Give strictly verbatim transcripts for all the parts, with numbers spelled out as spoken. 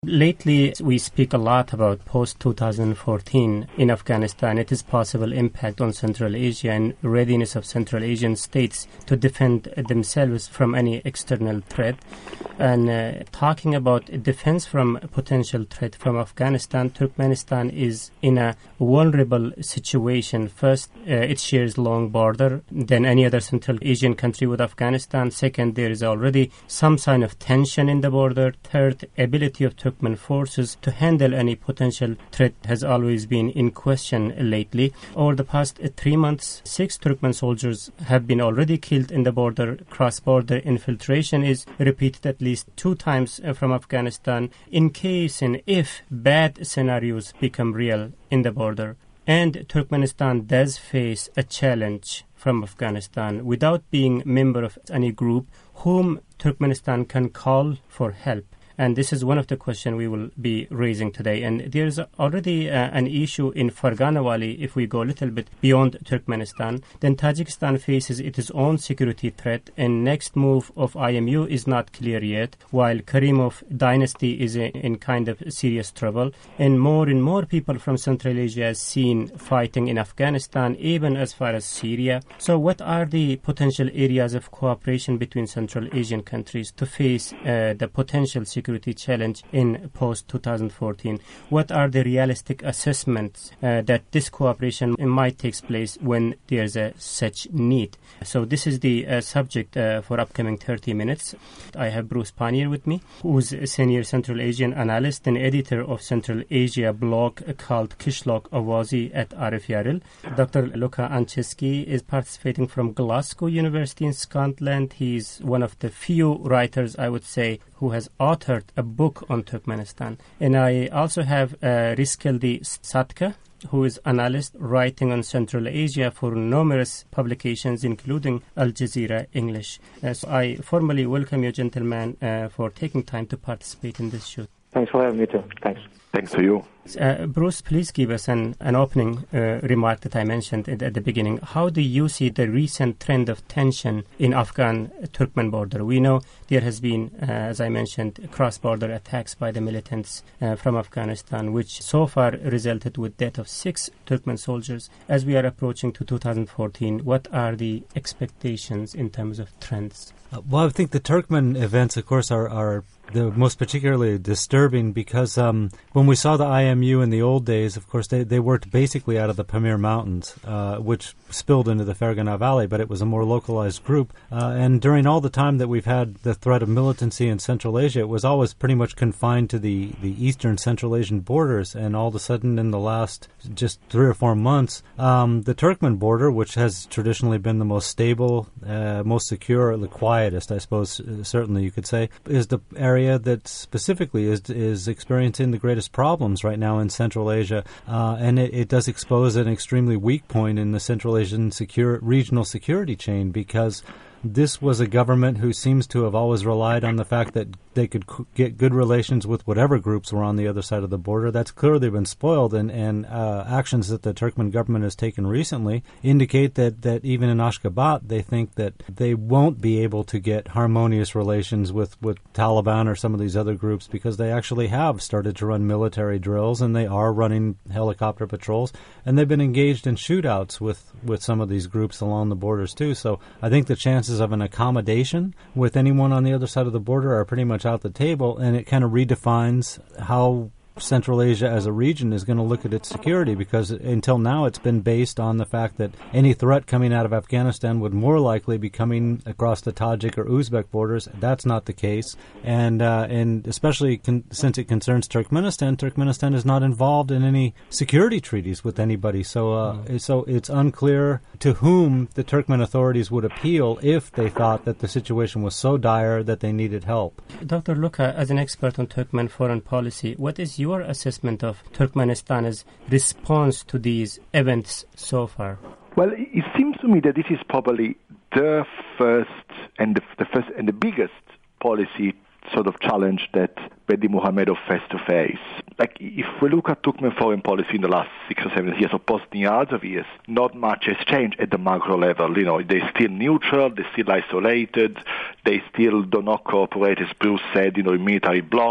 Lately, we speak a lot about post twenty fourteen in Afghanistan. It is possible impact on Central Asia and readiness of Central Asian states to defend themselves from any external threat. And uh, talking about defense from potential threat from Afghanistan, Turkmenistan is in a vulnerable situation. First, uh, it shares long border than any other Central Asian country with Afghanistan. Second, there is already some sign of tension in the border. Third, ability of Turkmen forces to handle any potential threat has always been in question lately. Over the past uh, three months, six Turkmen soldiers have been already killed in the border. Cross-border infiltration is repeated at least two times uh, from Afghanistan in case and if bad scenarios become real in the border. And Turkmenistan does face a challenge from Afghanistan without being member of any group whom Turkmenistan can call for help. And this is one of the questions we will be raising today. And there's already uh, an issue in Fergana Valley. If we go a little bit beyond Turkmenistan, then Tajikistan faces its own security threat, and next move of I M U is not clear yet, while Karimov dynasty is in, in kind of serious trouble. And more and more people from Central Asia are seen fighting in Afghanistan, even as far as Syria. So what are the potential areas of cooperation between Central Asian countries to face uh, the potential security challenge in post twenty fourteen? What are the realistic assessments uh, that this cooperation might take place when there's a such need? So this is the uh, subject uh, for upcoming thirty minutes. I have Bruce Pannier with me, who's a senior Central Asian analyst and editor of Central Asia blog called Kishlok Awazi at R F E R L. Doctor Luca Anceski is participating from Glasgow University in Scotland. He's one of the few writers, I would say, who has authored a book on Turkmenistan. And I also have uh, Rizkeldi Satka, who is analyst writing on Central Asia for numerous publications, including Al Jazeera English. Uh, so I formally welcome you, gentlemen, uh, for taking time to participate in this show. Thanks for having me, too. Thanks. Thanks to you. Uh, Bruce, please give us an, an opening uh, remark that I mentioned at, at the beginning. How do you see the recent trend of tension in Afghan-Turkmen border? We know there has been, uh, as I mentioned, cross-border attacks by the militants uh, from Afghanistan, which so far resulted with death of six Turkmen soldiers. As we are approaching to two thousand fourteen, what are the expectations in terms of trends? Uh, well, I think the Turkmen events, of course, are, are the most particularly disturbing because um, when we saw the I M U in the old days, of course, they, they worked basically out of the Pamir Mountains, uh, which spilled into the Fergana Valley, but it was a more localized group. Uh, and during all the time that we've had the threat of militancy in Central Asia, it was always pretty much confined to the, the eastern Central Asian borders. And all of a sudden, in the last just three or four months, um, the Turkmen border, which has traditionally been the most stable, uh, most secure, the quietest, I suppose, uh, certainly you could say, is the area that specifically is is experiencing the greatest problems right now in Central Asia, uh, and it, it does expose an extremely weak point in the Central Asian secure, regional security chain, because this was a government who seems to have always relied on the fact that they could c- get good relations with whatever groups were on the other side of the border. That's clearly been spoiled, and, and uh, actions that the Turkmen government has taken recently indicate that, that even in Ashgabat, they think that they won't be able to get harmonious relations with, with Taliban or some of these other groups, because they actually have started to run military drills, and they are running helicopter patrols, and they've been engaged in shootouts with, with some of these groups along the borders too. So I think the chances of an accommodation with anyone on the other side of the border are pretty much out the table, and it kind of redefines how Central Asia as a region is going to look at its security, because until now it's been based on the fact that any threat coming out of Afghanistan would more likely be coming across the Tajik or Uzbek borders. That's not the case, and uh, and especially con- since it concerns Turkmenistan, Turkmenistan is not involved in any security treaties with anybody, so uh, mm. so it's unclear to whom the Turkmen authorities would appeal if they thought that the situation was so dire that they needed help. Doctor Luca, as an expert on Turkmen foreign policy, what is your assessment of Turkmenistan's response to these events so far? Well, it seems to me that this is probably the first and the, the first and the biggest policy sort of challenge that Berdimuhamedov has to face. Like, if we look at Turkmen foreign policy in the last six or seven years, or post-Niyazi of years, not much has changed at the macro level. You know, they're still neutral, they're still isolated, they still do not cooperate, as Bruce said, you know, in military blocs.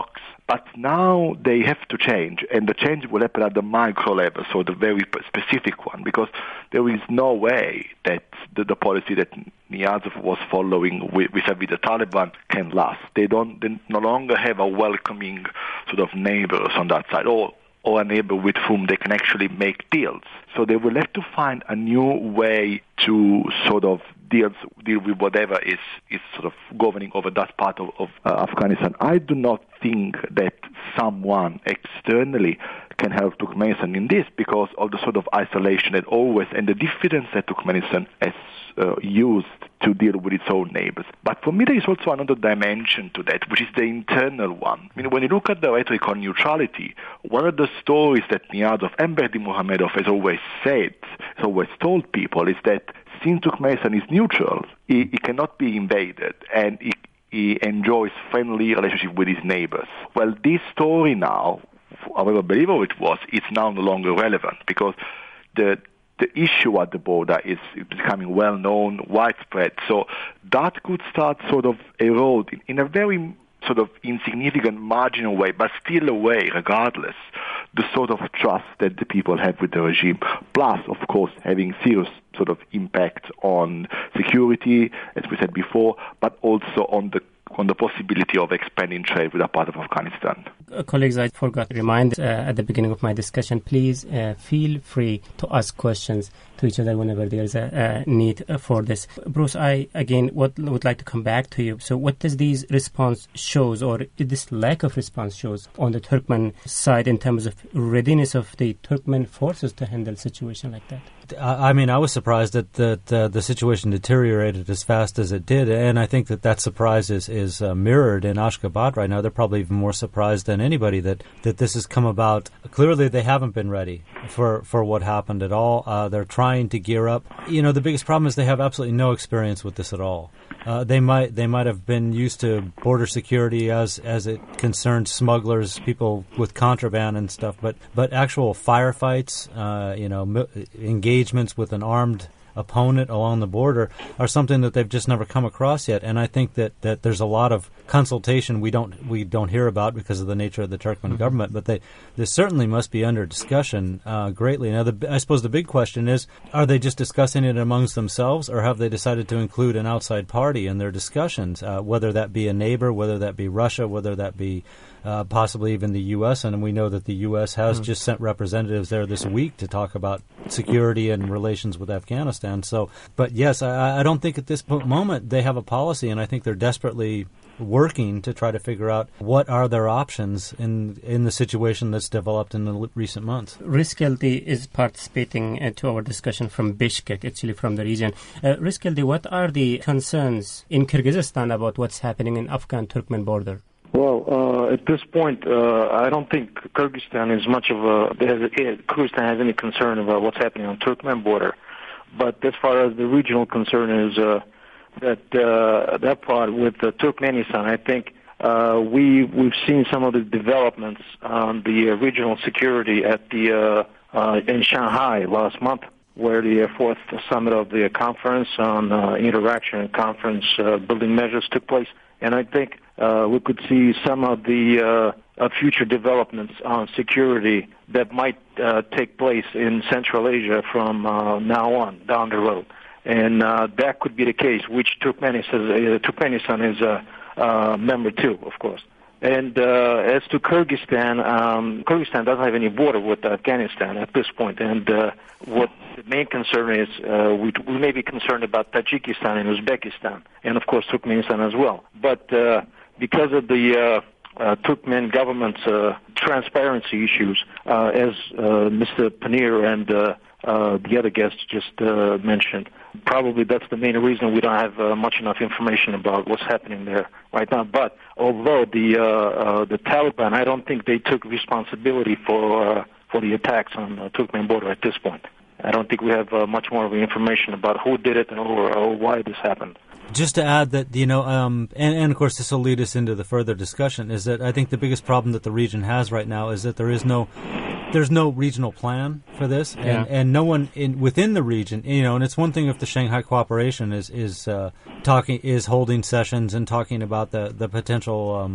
But now they have to change, and the change will happen at the micro level, so the very specific one, because there is no way that the, the policy that Niyazov was following with, with the Taliban can last. They don't. They no longer have a welcoming sort of neighbors on that side, or or a neighbor with whom they can actually make deals. So they will have to find a new way to sort of deal, deal with whatever is, is sort of governing over that part of, of uh, Afghanistan. I do not think that someone externally can help Turkmenistan in this because of the sort of isolation that always, and the diffidence that Turkmenistan has uh, used to deal with its own neighbors. But for me, there is also another dimension to that, which is the internal one. I mean, when you look at the rhetoric on neutrality, one of the stories that Niyazov and Berdimuhamedov has always said, has always told people, is that since Turkmenistan is neutral, it, it cannot be invaded, and it, it enjoys friendly relationship with its neighbors. Well, this story now, however believable it was, it's now no longer relevant because the the issue at the border is becoming well known, widespread. So that could start sort of eroding in a very sort of insignificant, marginal way, but still a way, regardless, the sort of trust that the people have with the regime. Plus, of course, having serious sort of impact on security, as we said before, but also on the on the possibility of expanding trade with a part of Afghanistan. Uh, colleagues, I forgot to remind uh, at the beginning of my discussion, please uh, feel free to ask questions to each other whenever there is a, a need for this. Bruce, I, again, would, would like to come back to you. So what does these response shows, or this lack of response shows on the Turkmen side in terms of readiness of the Turkmen forces to handle a situation like that? I mean, I was surprised that, that uh, the situation deteriorated as fast as it did, and I think that that surprise is, is uh, mirrored in Ashgabat right now. They're probably even more surprised than anybody that, that this has come about. Clearly, they haven't been ready for, for what happened at all. Uh, they're trying to gear up. You know, the biggest problem is they have absolutely no experience with this at all. Uh, they might they might have been used to border security as as it concerns smugglers, people with contraband and stuff, but but actual firefights, uh, you know, m- engagements with an armed opponent along the border are something that they've just never come across yet. And I think that, that there's a lot of consultation we don't we don't hear about because of the nature of the Turkmen mm-hmm. government, but they they certainly must be under discussion uh, greatly. Now, the, I suppose the big question is, are they just discussing it amongst themselves, or have they decided to include an outside party in their discussions, uh, whether that be a neighbor, whether that be Russia, whether that be Uh, possibly even the U S, and we know that the U S has mm-hmm. just sent representatives there this week to talk about security and relations with Afghanistan. So, but yes, I, I don't think at this moment they have a policy, and I think they're desperately working to try to figure out what are their options in in the situation that's developed in the recent months. Rizkeldi is participating uh, to our discussion from Bishkek, actually from the region. Uh, Rizkeldi, what are the concerns in Kyrgyzstan about what's happening in Afghan-Turkmen border? Well, uh, at this point, uh, I don't think Kyrgyzstan is much of a, has, Kyrgyzstan has any concern about what's happening on Turkmen border. But as far as the regional concern is, uh, that uh, that part with uh, Turkmenistan, I think uh, we we've seen some of the developments on the uh, regional security at the uh, uh, in Shanghai last month, where the uh, fourth summit of the conference on uh, interaction and conference uh, building measures took place, and I think. Uh, we could see some of the uh, uh, future developments on security that might uh, take place in Central Asia from uh, now on, down the road. And uh, that could be the case, which Turkmenistan, uh, Turkmenistan is a uh, uh, member to, of course. And uh, as to Kyrgyzstan, um, Kyrgyzstan doesn't have any border with Afghanistan at this point. And uh, what the main concern is, uh, we, we may be concerned about Tajikistan and Uzbekistan, and of course Turkmenistan as well. But uh, because of the uh, uh, Turkmen government's uh, transparency issues, uh, as uh, Mister Panir and uh, uh, the other guests just uh, mentioned, probably that's the main reason we don't have uh, much enough information about what's happening there right now. But although the uh, uh, the Taliban, I don't think they took responsibility for uh, for the attacks on the Turkmen border at this point. I don't think we have uh, much more of information about who did it or, or why this happened. Just to add that, you know, um, and, and of course this will lead us into the further discussion, is that I think the biggest problem that the region has right now is that there is no, there's no regional plan for this, and, yeah. and no one in within the region, you know, and it's one thing if the Shanghai Cooperation is is uh, talking, is holding sessions and talking about the the potential um,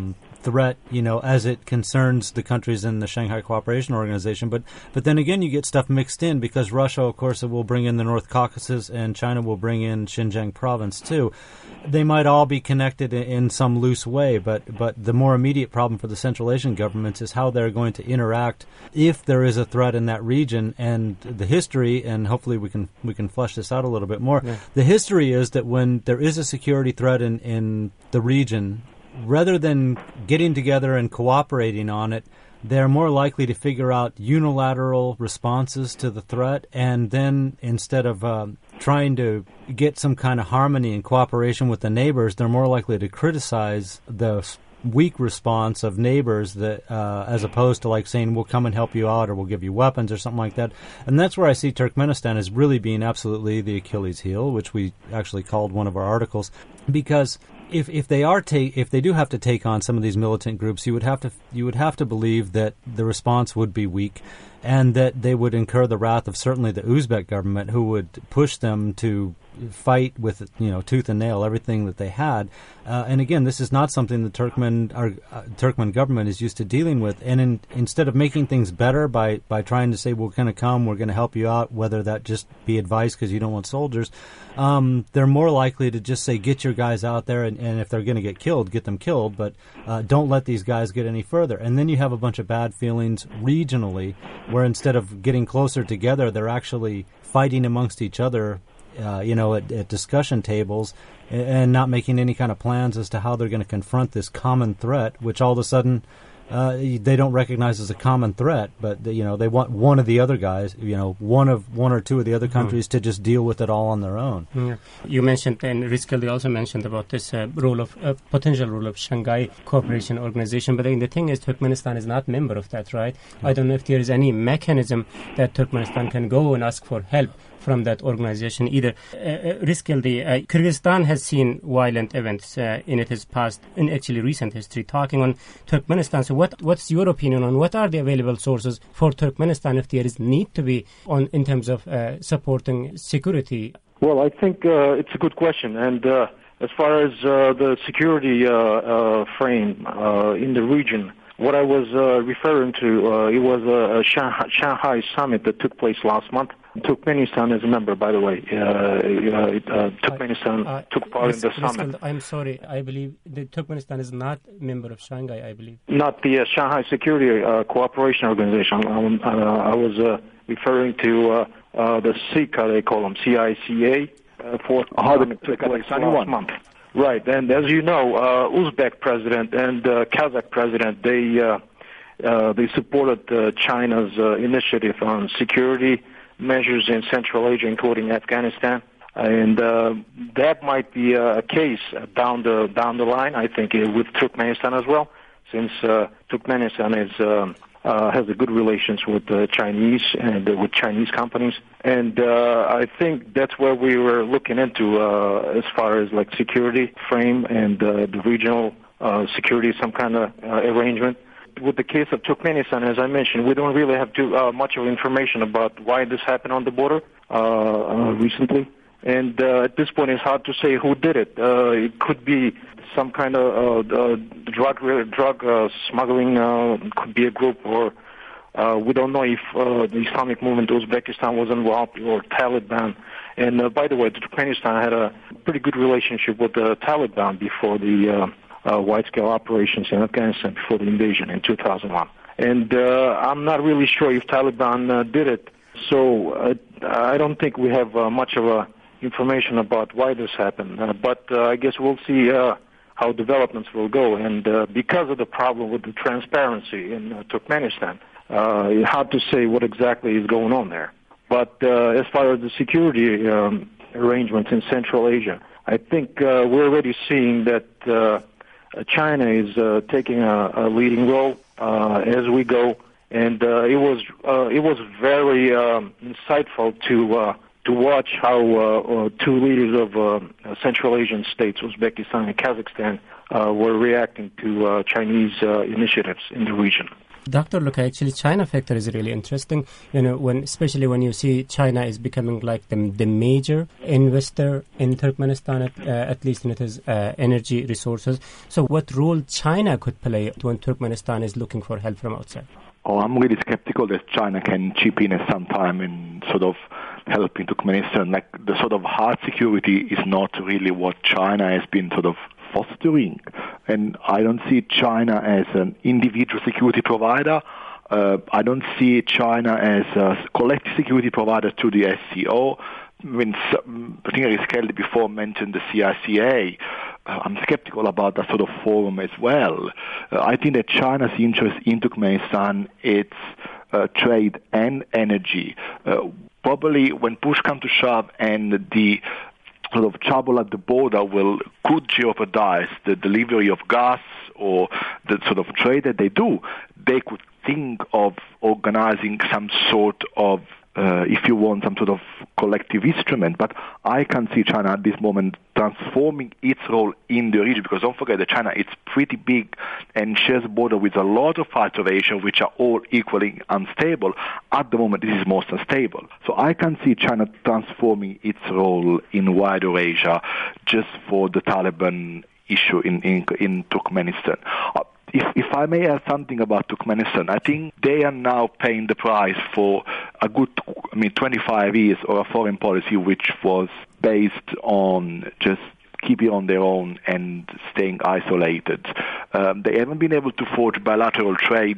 threat, you know, as it concerns the countries in the Shanghai Cooperation Organization. But but then again, you get stuff mixed in because Russia, of course, will bring in the North Caucasus and China will bring in Xinjiang province too. They might all be connected in some loose way, but but the more immediate problem for the Central Asian governments is how they're going to interact if there is a threat in that region. And the history, and hopefully we can we can flesh this out a little bit more. Yeah. The history is that when there is a security threat in, in the region, rather than getting together and cooperating on it, they're more likely to figure out unilateral responses to the threat, and then instead of um, trying to get some kind of harmony and cooperation with the neighbors, they're more likely to criticize the weak response of neighbors that, uh, as opposed to like saying, we'll come and help you out or we'll give you weapons or something like that. And that's where I see Turkmenistan as really being absolutely the Achilles heel, which we actually called one of our articles, because if if they are take if they do have to take on some of these militant groups, you would have to you would have to believe that the response would be weak, and that they would incur the wrath of certainly the Uzbek government, who would push them to fight with, you know, tooth and nail everything that they had. Uh, and again, this is not something the Turkmen our, uh, Turkmen government is used to dealing with. And in, instead of making things better by, by trying to say, we're going to come, we're going to help you out, whether that just be advice because you don't want soldiers, um, they're more likely to just say, get your guys out there, and, and if they're going to get killed, get them killed, but uh, don't let these guys get any further. And then you have a bunch of bad feelings regionally, where instead of getting closer together, they're actually fighting amongst each other, Uh, you know, at, at discussion tables, and, and not making any kind of plans as to how they're going to confront this common threat, which all of a sudden uh, they don't recognize as a common threat, but they, you know, they want one of the other guys, you know, one of one or two of the other countries mm-hmm. to just deal with it all on their own. Yeah. You mentioned, and Rizkaldi also mentioned about this uh, role of uh, potential role of Shanghai Cooperation Organization. But I mean, the thing is, Turkmenistan is not member of that, right? Mm-hmm. I don't know if there is any mechanism that Turkmenistan can go and ask for help from that organization either. Uh, uh, Rizkaldi, uh, Kyrgyzstan has seen violent events uh, in its past, in actually recent history, talking on Turkmenistan. So what, what's your opinion on what are the available sources for Turkmenistan if there is need to be on in terms of uh, supporting security? Well, I think uh, it's a good question. And uh, as far as uh, the security uh, uh, frame uh, in the region, what I was uh, referring to, uh, it was a, a Shanghai, Shanghai summit that took place last month. Turkmenistan is a member, by the way. Uh, uh, uh, Turkmenistan I, uh, took part in the summit. I'm sorry, I believe that Turkmenistan is not a member of Shanghai, I believe. Not the uh, Shanghai Security uh, Cooperation Organization. Um, uh, I was uh, referring to uh, uh, the C I C A, they call them, C I C A, uh, fourth summit took place last month. Right, and as you know, uh, Uzbek president and uh, Kazakh president, they uh, uh, they supported uh, China's uh, initiative on security measures in Central Asia, including Afghanistan, and uh, that might be a case down the down the line. I think uh, with Turkmenistan as well, since uh, Turkmenistan is um, uh, has a good relations with the Chinese and uh, with Chinese companies, and uh, I think that's where we were looking into uh, as far as like security frame and uh, the regional uh, security, some kind of uh, arrangement. With the case of Turkmenistan, as I mentioned, we don't really have too uh, much of information about why this happened on the border uh, uh, recently. And uh, at this point, it's hard to say who did it. Uh, it could be some kind of uh, uh, drug drug uh, smuggling, uh, could be a group, or uh, we don't know if uh, the Islamic movement Uzbekistan was involved, or Taliban. And uh, by the way, Turkmenistan had a pretty good relationship with the Taliban before the uh, Uh, wide-scale operations in Afghanistan, before the invasion in two thousand one. And uh, I'm not really sure if Taliban uh, did it. So uh, I don't think we have uh, much of uh, information about why this happened. Uh, but uh, I guess we'll see uh, how developments will go. And uh, because of the problem with the transparency in uh, Turkmenistan, uh, it's hard to say what exactly is going on there. But uh, as far as the security um, arrangements in Central Asia, I think uh, we're already seeing that uh, China is uh, taking a, a leading role uh, as we go, and uh, it was uh, it was very um, insightful to uh, to watch how uh, uh, two leaders of uh, Central Asian states, Uzbekistan and Kazakhstan, uh, were reacting to uh, Chinese uh, initiatives in the region. Doctor Look, actually, China factor is really interesting. You know, when especially when you see China is becoming like the, the major investor in Turkmenistan, at, uh, at least in its uh, energy resources. So, what role China could play when Turkmenistan is looking for help from outside? Oh, I'm really skeptical that China can chip in at some time and sort of help in Turkmenistan. Like the sort of hard security is not really what China has been sort of fostering, and I don't see China as an individual security provider. Uh, I don't see China as a collective security provider to the S C O. I mean, I think Rizkeldi before mentioned the C I C A. Uh, I'm skeptical about that sort of forum as well. Uh, I think that China's interest in Turkmenistan, it's uh, trade and energy. Uh, probably when push comes to shove and the sort of trouble at the border will could jeopardize the delivery of gas or the sort of trade that they do, they could think of organizing some sort of, uh, if you want, some sort of collective instrument. But I can see China at this moment transforming its role in the region, because don't forget that China is pretty big and shares a border with a lot of parts of Asia which are all equally unstable. At the moment, this is most unstable. So I can see China transforming its role in wider Asia just for the Taliban issue in, in, in Turkmenistan. Uh, If, if I may add something about Turkmenistan, I think they are now paying the price for a good, I mean, twenty-five years of a foreign policy which was based on just keeping on their own and staying isolated. Um, they haven't been able to forge bilateral trade,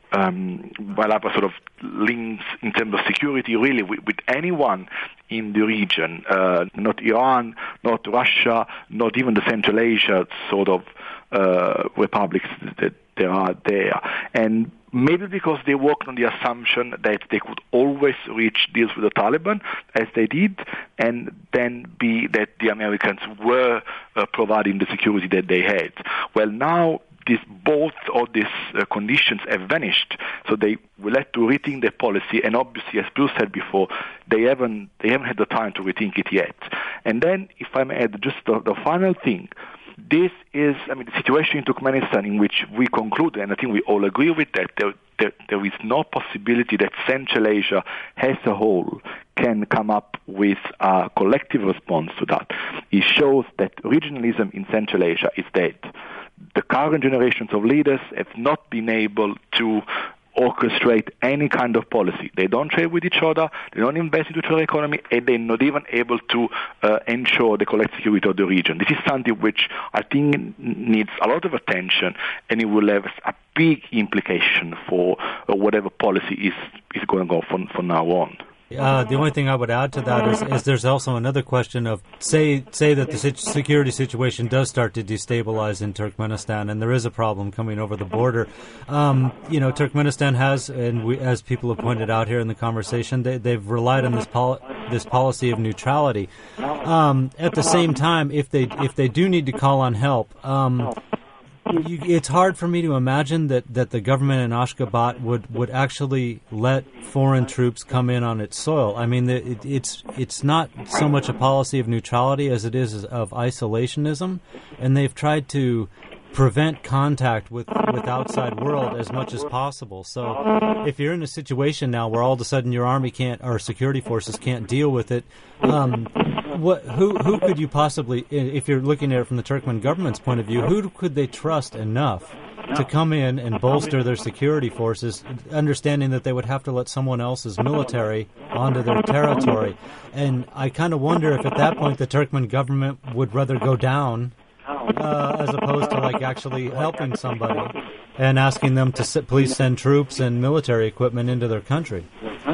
um, bilateral sort of links in terms of security, really, with, with anyone in the region. Uh, not Iran, not Russia, not even the Central Asia sort of Uh, republics that there are there. And maybe because they worked on the assumption that they could always reach deals with the Taliban, as they did, and then be that the Americans were uh, providing the security that they had. Well, now this, both of these uh, conditions have vanished, so they will have to rethink their policy, and obviously, as Bruce said before, they haven't, they haven't had the time to rethink it yet. And then, if I may add just the, the final thing, this is, I mean, the situation in Turkmenistan in which we conclude, and I think we all agree with that, there, there, there is no possibility that Central Asia as a whole can come up with a collective response to that. It shows that regionalism in Central Asia is dead. The current generations of leaders have not been able to orchestrate any kind of policy. They don't trade with each other, they don't invest into their economy, and they're not even able to uh, ensure the collective security of the region. This is something which I think needs a lot of attention, and it will have a big implication for uh, whatever policy is, is going to go from, from now on. Uh, the only thing I would add to that is, is there's also another question of, say say that the security situation does start to destabilize in Turkmenistan, and there is a problem coming over the border. Um, you know, Turkmenistan has, and we, as people have pointed out here in the conversation, they, they've relied on this pol- this policy of neutrality. Um, at the same time, if they if they do need to call on help, um, You, it's hard for me to imagine that, that the government in Ashgabat would, would actually let foreign troops come in on its soil. I mean, it, it's it's not so much a policy of neutrality as it is of isolationism, and they've tried to prevent contact with, with outside world as much as possible. So if you're in a situation now where all of a sudden your army can't, or security forces can't deal with it, um, what, who, who could you possibly, if you're looking at it from the Turkmen government's point of view, who could they trust enough to come in and bolster their security forces, understanding that they would have to let someone else's military onto their territory? And I kind of wonder if at that point the Turkmen government would rather go down Uh, as opposed to like actually helping somebody and asking them to sit, please send troops and military equipment into their country.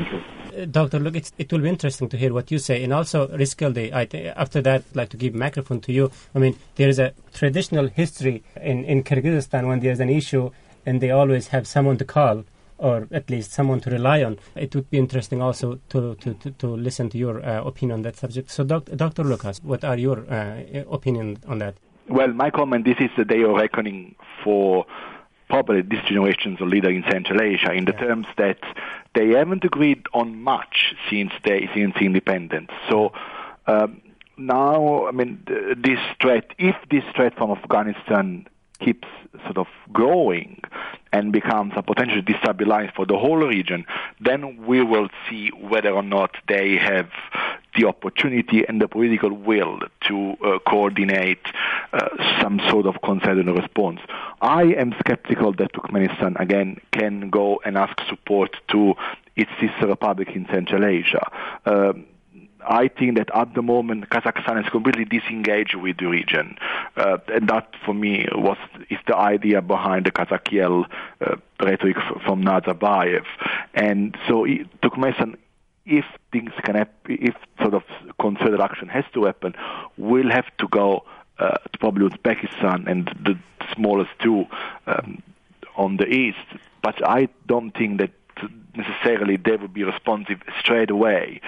Uh, Doctor Look, it's, it will be interesting to hear what you say. And also, Rizkeldi, I th- after that, I'd like to give microphone to you. I mean, there is a traditional history in, in Kyrgyzstan when there's an issue and they always have someone to call, or at least someone to rely on. It would be interesting also to, to, to, to listen to your uh, opinion on that subject. So, doc- Doctor Lucas, what are your uh, opinion on that? Well, my comment, this is the day of reckoning for probably this generation's leader in Central Asia, in the yeah. terms that they haven't agreed on much since they since independence. So um, now, I mean, this threat, if this threat from Afghanistan keeps sort of growing and becomes a potential destabilizing for the whole region, then we will see whether or not they have the opportunity and the political will to uh, coordinate uh, some sort of concerted response. I am skeptical that Turkmenistan, again, can go and ask support to its sister republic in Central Asia. Um, I think that at the moment Kazakhstan is completely disengaged with the region, uh, and that for me was is the idea behind the Kazakiel uh, rhetoric f- from Nazarbayev. And so it, Turkmenistan, if things can happen, if sort of concerted action has to happen, will have to go uh, to probably Uzbekistan and the smallest two um, on the east. But I don't think that necessarily they will be responsive straight away.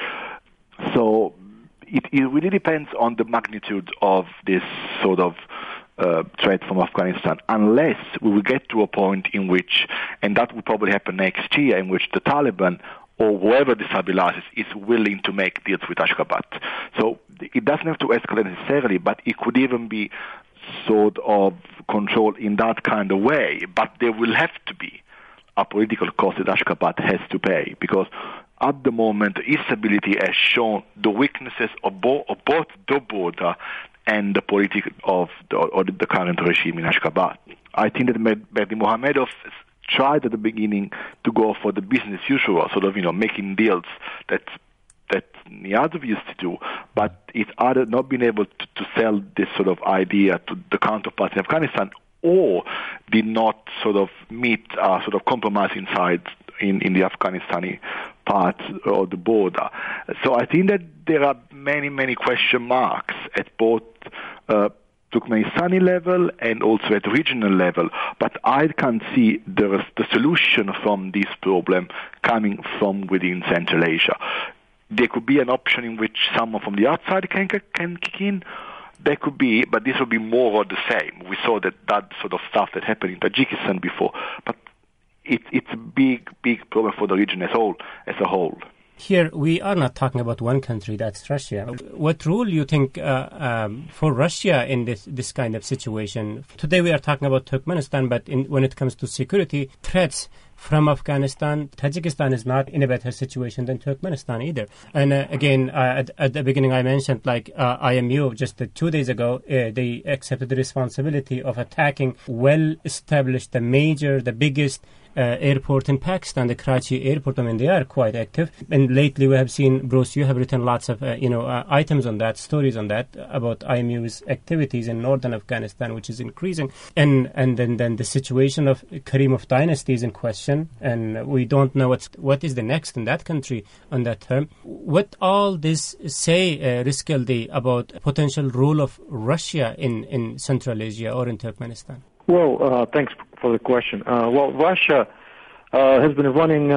So it, it really depends on the magnitude of this sort of uh, threat from Afghanistan, unless we will get to a point in which, and that will probably happen next year, in which the Taliban or whoever destabilizes is willing to make deals with Ashgabat. So it doesn't have to escalate necessarily, but it could even be sort of controlled in that kind of way. But there will have to be a political cost that Ashgabat has to pay, because at the moment, instability has shown the weaknesses of, bo- of both the border and the politics of the, or the current regime in Ashgabat. I think that Berdimuhamedov tried at the beginning to go for the business usual, sort of, you know, making deals that that Niyazov used to do, but it's either not been able to, to sell this sort of idea to the counterparts in Afghanistan, or did not sort of meet a sort of compromise inside in, in the Afghanistani part of the border. So I think that there are many, many question marks at both uh, Turkmenistani level and also at regional level, but I can't see the, the solution from this problem coming from within Central Asia. There could be an option in which someone from the outside can, can kick in. There could be, but this will be more of the same. We saw that that sort of stuff that happened in Tajikistan before, but it, it's a big, big problem for the region as a whole. As a whole. Here, we are not talking about one country, that's Russia. What role do you think uh, um, for Russia in this this kind of situation? Today we are talking about Turkmenistan, but in, when it comes to security threats from Afghanistan, Tajikistan is not in a better situation than Turkmenistan either. And uh, again, uh, at, at the beginning I mentioned, like uh, I M U, just uh, two days ago, uh, they accepted the responsibility of attacking well-established, the major, the biggest Uh, airport in Pakistan, the Karachi airport. I mean, they are quite active. And lately we have seen, Bruce, you have written lots of, uh, you know, uh, items on that, stories on that, about I M U's activities in northern Afghanistan, which is increasing. And and then, then the situation of Karimov dynasty is in question, and we don't know what's, what is the next in that country on that term. What all this say, uh, Rizkaldi, about potential role of Russia in, in Central Asia or in Turkmenistan? Well, uh, thanks for the question. Uh, well, Russia uh, has been running uh,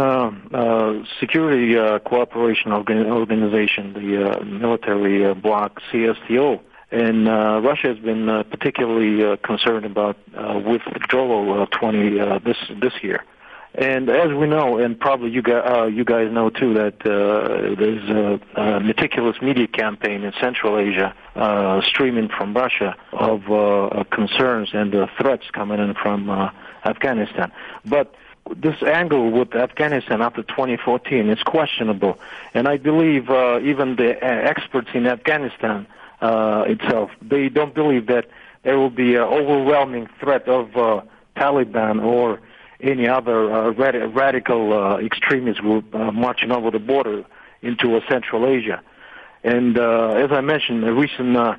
uh, security uh, cooperation organ- organization, the uh, military uh, bloc C S T O, and uh, Russia has been uh, particularly uh, concerned about uh, withdrawal uh, twenty uh, this this year. And as we know, and probably you guys, uh, you guys know too, that uh, there's a, a meticulous media campaign in Central Asia uh, streaming from Russia of uh, concerns and uh, threats coming in from uh, Afghanistan. But this angle with Afghanistan after twenty fourteen is questionable, and I believe uh, even the experts in Afghanistan uh, itself, they don't believe that there will be an overwhelming threat of uh, Taliban or any other uh, rad- radical uh, extremist group uh, marching over the border into uh, Central Asia. And uh, as I mentioned, the recent uh,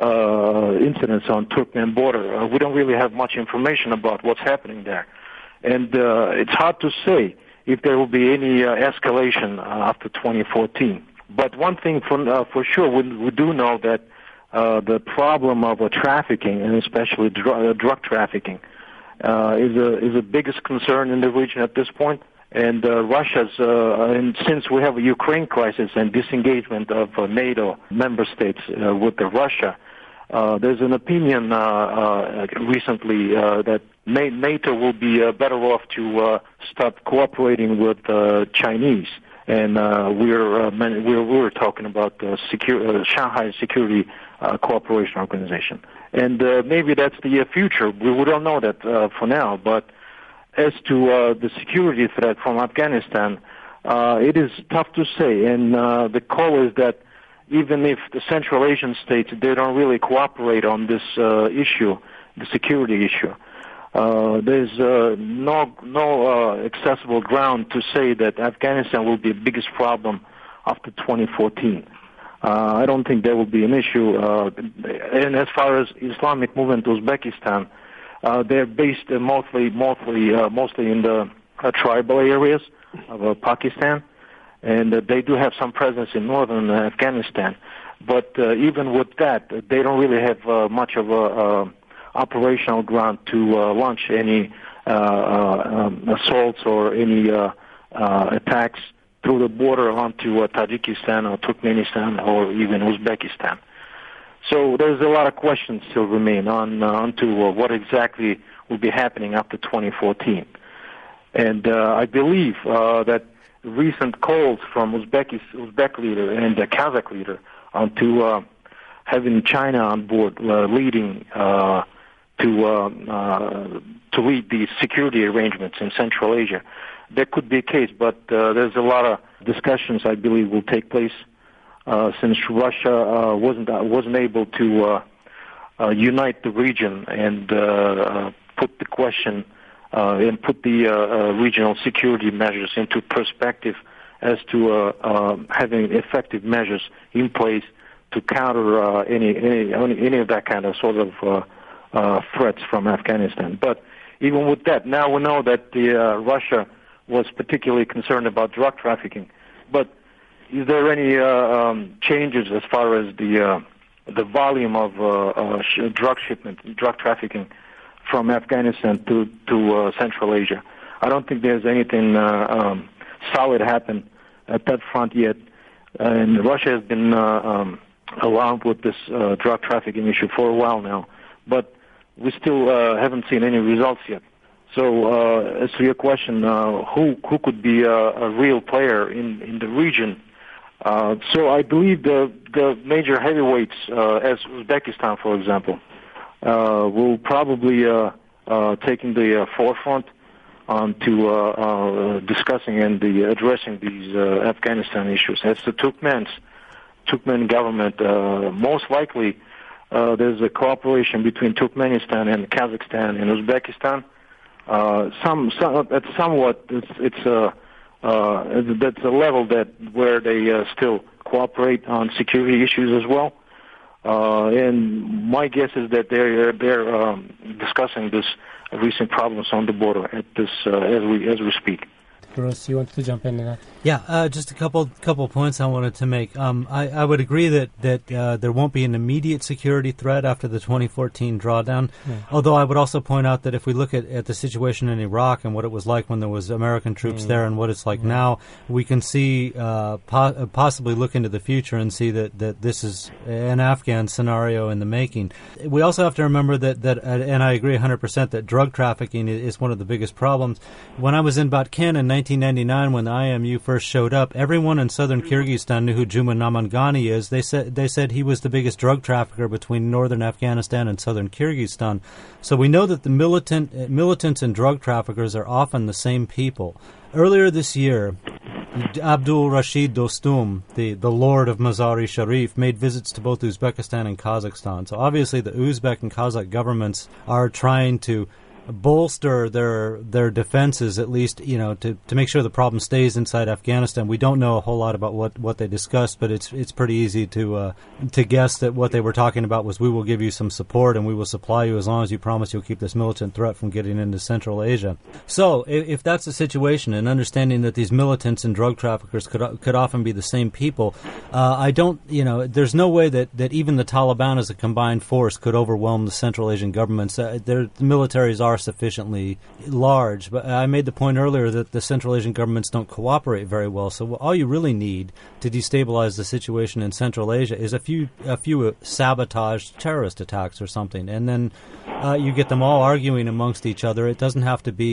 uh, incidents on Turkmen border, uh, we don't really have much information about what's happening there. And uh, it's hard to say if there will be any uh, escalation uh, after twenty fourteen. But one thing for, uh, for sure, we, we do know that uh, the problem of uh, trafficking, and especially dr- uh, drug trafficking, Uh, is a is a biggest concern in the region at this point. And uh, Russia's, uh, and since we have a Ukraine crisis and disengagement of uh, NATO member states uh, with the Russia, uh, there's an opinion uh, uh, recently uh, that NATO will be uh, better off to uh, stop cooperating with uh, Chinese. And uh, we're, uh, we're we're talking about uh, secure, uh, Shanghai Security uh, cooperation organization. And uh, maybe that's the uh, future. We, we don't know that uh, for now. But as to uh, the security threat from Afghanistan, uh, it is tough to say. And uh, the call is that even if the Central Asian states, they don't really cooperate on this uh, issue, the security issue, uh, there's uh, no no uh, accessible ground to say that Afghanistan will be the biggest problem after twenty fourteen. Uh, I don't think there will be an issue. Uh, and as far as Islamic movement Uzbekistan, uh, they're based uh, mostly mostly uh, mostly in the uh, tribal areas of uh, Pakistan. And uh, they do have some presence in northern uh, Afghanistan. But uh, even with that, they don't really have uh, much of a uh, operational ground to uh, launch any uh, uh, um, assaults or any uh, uh, attacks through the border onto uh, Tajikistan or Turkmenistan or even Uzbekistan. So there's a lot of questions still remain on uh, onto uh, what exactly will be happening after twenty fourteen. And uh, I believe uh, that recent calls from Uzbek, Uzbek leader and the Kazakh leader on to uh, having China on board, uh, leading uh, to uh, uh, to lead these security arrangements in Central Asia. That could be a case, but uh, there's a lot of discussions I believe will take place uh, since Russia uh, wasn't uh, wasn't able to uh, uh, unite the region and uh, uh, put the question. Uh, and put the uh, uh, regional security measures into perspective as to uh, uh, having effective measures in place to counter uh, any, any any of that kind of sort of uh, uh, threats from Afghanistan. But even with that, now we know that the, uh, Russia was particularly concerned about drug trafficking. But is there any uh, um, changes as far as the uh, the volume of uh, uh, sh- drug shipment, drug trafficking from Afghanistan to to uh, Central Asia? I don't think there's anything uh, um, solid happen at that front yet. And Russia has been uh, um, alarmed with this uh, drug trafficking issue for a while now, but we still uh, haven't seen any results yet. So, uh, as to your question, uh, who who could be a, a real player in in the region? Uh, so, I believe the the major heavyweights, uh, as Uzbekistan, for example, Uh, will probably uh, uh, taking the uh, forefront on to uh, uh, discussing and the addressing these uh, Afghanistan issues. As the Turkmens, Turkmen government, uh, most likely uh, there's a cooperation between Turkmenistan and Kazakhstan and Uzbekistan. Uh, some, some, it's somewhat, it's, it's a, uh, that's a level that where they uh, still cooperate on security issues as well. Uh, and my guess is that they're they're um, discussing this recent problems on the border at this uh, as we as we speak. Bruce, you wanted to jump into that? Yeah, uh, just a couple couple points I wanted to make. Um, I, I would agree that that uh, there won't be an immediate security threat after the twenty fourteen drawdown. Yeah. Although I would also point out that if we look at, at the situation in Iraq and what it was like when there was American troops mm. there and what it's like yeah. now, we can see uh, po- possibly look into the future and see that, that this is an Afghan scenario in the making. We also have to remember that, that uh, and I agree one hundred percent, that drug trafficking is one of the biggest problems. When I was in Batken in nineteen ninety-nine, when the I M U first showed up, everyone in southern Kyrgyzstan knew who Juma Namangani is. They said they said he was the biggest drug trafficker between northern Afghanistan and southern Kyrgyzstan. So we know that the militant uh, militants and drug traffickers are often the same people. Earlier this year, Abdul Rashid Dostum, the, the Lord of Mazar-e Sharif, made visits to both Uzbekistan and Kazakhstan. So obviously the Uzbek and Kazakh governments are trying to bolster their their defenses, at least, you know, to, to make sure the problem stays inside Afghanistan. We don't know a whole lot about what, what they discussed, but it's it's pretty easy to uh, to guess that what they were talking about was, we will give you some support and we will supply you as long as you promise you'll keep this militant threat from getting into Central Asia. So if, if that's the situation, and understanding that these militants and drug traffickers could could often be the same people, uh, I don't, you know, there's no way that, that even the Taliban as a combined force could overwhelm the Central Asian governments. Uh, their the militaries are sufficiently large, but I made the point earlier that the Central Asian governments don't cooperate very well. So all you really need to destabilize the situation in Central Asia is a few a few sabotage terrorist attacks or something, and then uh, you get them all arguing amongst each other. It doesn't have to be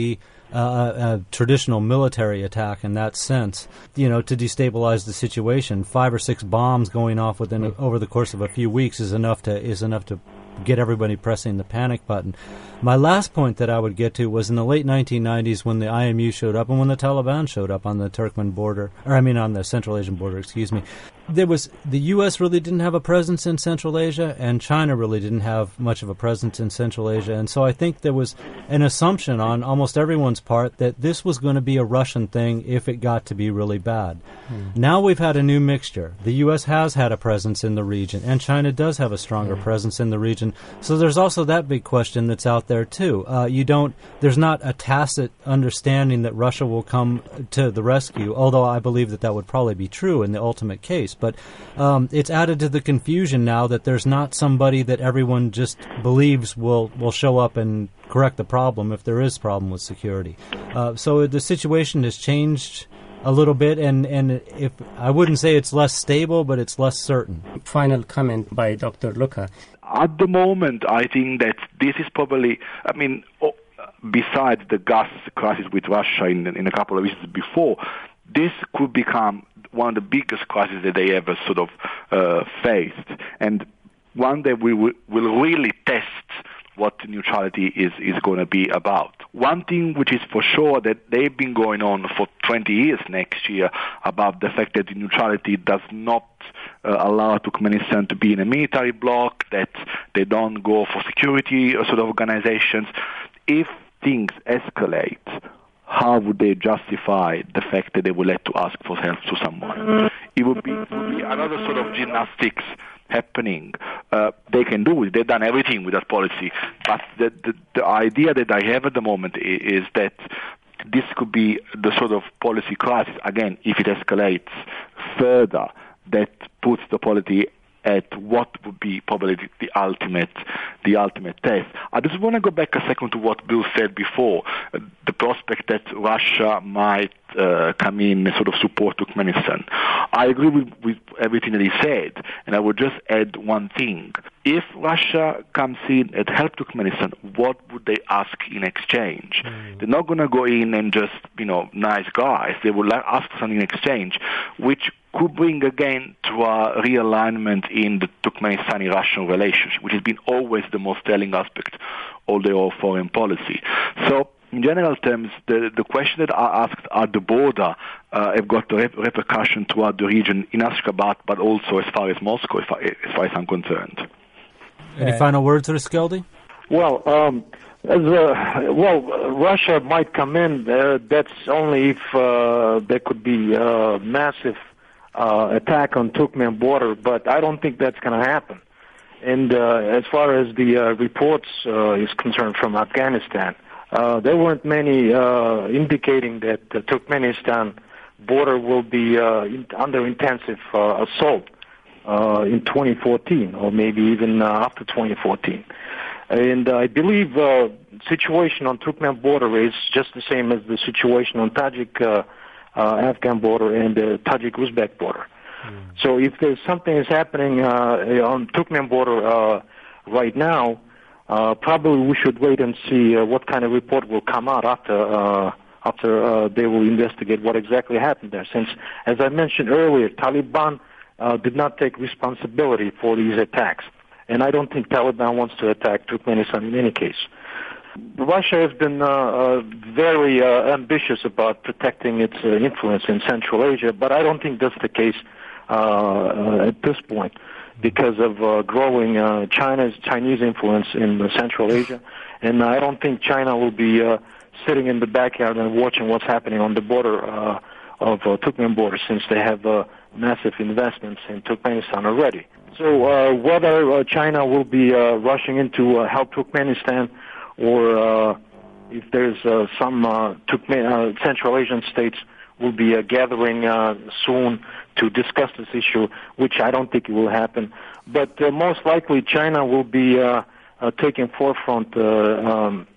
uh, a traditional military attack in that sense, you know, to destabilize the situation. Five or six bombs going off within a, over the course of a few weeks is enough to is enough to get everybody pressing the panic button. My last point that I would get to was in the late nineteen nineties when the I M U showed up and when the Taliban showed up on the Turkmen border, or I mean on the Central Asian border, excuse me. There was, the U S really didn't have a presence in Central Asia, and China really didn't have much of a presence in Central Asia. And so I think there was an assumption on almost everyone's part that this was going to be a Russian thing if it got to be really bad. Hmm. Now we've had a new mixture. The U S has had a presence in the region, and China does have a stronger hmm. presence in the region. So there's also that big question that's out there too. Uh, you don't, there's not a tacit understanding that Russia will come to the rescue, although I believe that that would probably be true in the ultimate case. But um, it's added to the confusion now that there's not somebody that everyone just believes will, will show up and correct the problem if there is a problem with security. Uh, so the situation has changed a little bit, and, and if I wouldn't say it's less stable, but it's less certain. Final comment by Doctor Luca. At the moment, I think that this is probably, I mean, oh, besides the gas crisis with Russia in, in a couple of years before, this could become one of the biggest crises that they ever sort of uh, faced, and one that we will, will really test what neutrality is, is going to be about. One thing which is for sure that they've been going on for twenty years next year about the fact that the neutrality does not uh, allow Turkmenistan to be in a military bloc, that they don't go for security sort of organizations. If things escalate, how would they justify the fact that they would like to ask for help to someone? It would be, it would be another sort of gymnastics happening. Uh, they can do it. They've done everything with that policy. But the, the, the idea that I have at the moment is, is that this could be the sort of policy crisis, again, if it escalates further, that puts the policy at what would be probably the, the ultimate the ultimate test. I just want to go back a second to what Bill said before, uh, the prospect that Russia might uh, come in and sort of support Turkmenistan. I agree with, with everything that he said, and I would just add one thing. If Russia comes in and help Turkmenistan, what would they ask in exchange? Mm. They're not going to go in and just, you know, nice guys. They would ask for something in exchange, which could bring again to a realignment in the Turkmenistani-Russian relationship, which has been always the most telling aspect of their foreign policy. So, in general terms, the, the question that I asked at the border uh, have got a rep- repercussion throughout the region in Ashgabat, but also as far as Moscow, as far as, far as I'm concerned. Any uh, final words, Riskeldi? Well, um, as, uh, well, Russia might come in. Uh, that's only if uh, there could be a massive uh, attack on Turkmen border, but I don't think that's going to happen. And uh, as far as the uh, reports uh, is concerned from Afghanistan, uh, there weren't many uh, indicating that the Turkmenistan border will be uh, in, under intensive uh, assault uh, in twenty fourteen, or maybe even uh, after twenty fourteen. And uh, I believe the uh, situation on Turkmen border is just the same as the situation on Tajik uh, uh, Afghan border and the Tajik-Uzbek border. Mm. So if there's something is happening uh, on Turkmen border uh, right now, uh, probably we should wait and see uh, what kind of report will come out after uh, after uh, they will investigate what exactly happened there. Since, as I mentioned earlier, Taliban uh, did not take responsibility for these attacks. And I don't think Taliban wants to attack Turkmenistan in any case. Russia has been uh, uh, very uh, ambitious about protecting its uh, influence in Central Asia, but I don't think that's the case uh, uh, at this point because of uh, growing uh, China's Chinese influence in uh, Central Asia. And I don't think China will be uh, sitting in the backyard and watching what's happening on the border uh, of uh, Turkmen border, since they have uh, massive investments in Turkmenistan already. So uh, whether uh, China will be uh, rushing in to uh, help Turkmenistan, or uh, if there's uh, some uh, Turkmen- uh, Central Asian states will be uh, gathering uh, soon to discuss this issue, which I don't think it will happen. But uh, most likely China will be uh, uh, taking forefront uh, um,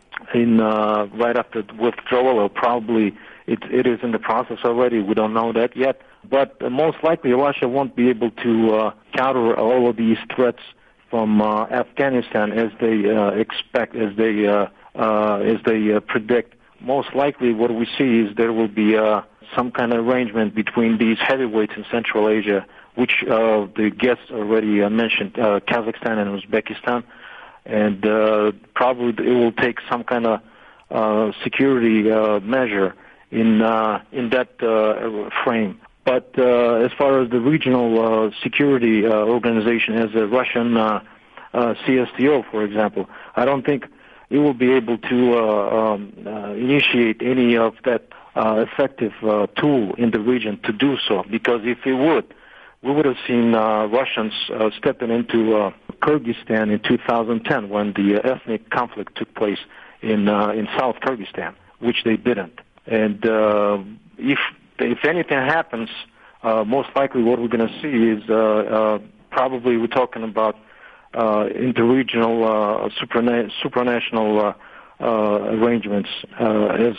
in uh, right after withdrawal, or probably it, it is in the process already. We don't know that yet. But uh, most likely Russia won't be able to uh, counter all of these threats from uh, Afghanistan as they uh, expect, as they uh, uh, as they uh, predict most likely what we see is there will be uh, some kind of arrangement between these heavyweights in Central Asia, which uh, the guests already uh, mentioned, uh, Kazakhstan and Uzbekistan, and uh, probably it will take some kind of uh, security uh, measure in uh, in that uh, frame. But uh, as far as the regional uh, security uh, organization, as a Russian uh, uh, C S T O, for example, I don't think it will be able to uh, um, uh, initiate any of that uh, effective uh, tool in the region to do so, because if it would, we would have seen uh, Russians uh, stepping into uh, Kyrgyzstan in two thousand ten when the uh, ethnic conflict took place in uh, in South Kyrgyzstan, which they didn't. And uh, if if anything happens, uh, most likely what we're going to see is uh, uh, probably we're talking about uh, interregional, uh, suprana- supranational uh, uh, arrangements, uh, as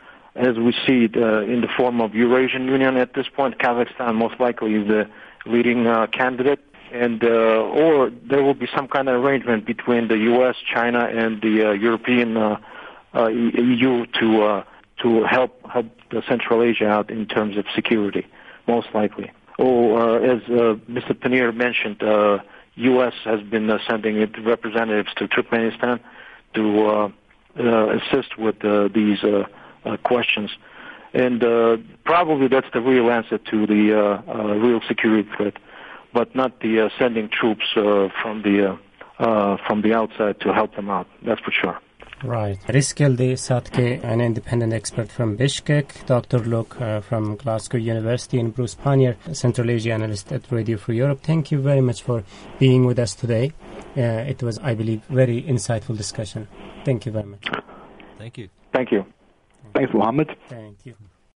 as we see it uh, in the form of Eurasian Union at this point. Kazakhstan most likely is the leading uh, candidate, and uh, or there will be some kind of arrangement between the U S, China, and the uh, European uh, uh, E U to uh, to help help the Central Asia out in terms of security, most likely. Or uh, as uh, Mister Panir mentioned, uh, U S has been uh, sending its representatives to Turkmenistan to uh, uh, assist with uh, these uh, uh, questions. And uh, probably that's the real answer to the uh, uh, real security threat, but not the uh, sending troops uh, from the uh, uh, from the outside to help them out. That's for sure. Right. Rizkeldi Satke, an independent expert from Bishkek, Doctor Luke uh, from Glasgow University, and Bruce Pannier, Central Asia analyst at Radio Free Europe. Thank you very much for being with us today. Uh, it was, I believe, very insightful discussion. Thank you very much. Thank you. Thank you. Thanks, Mohammed. Thank you.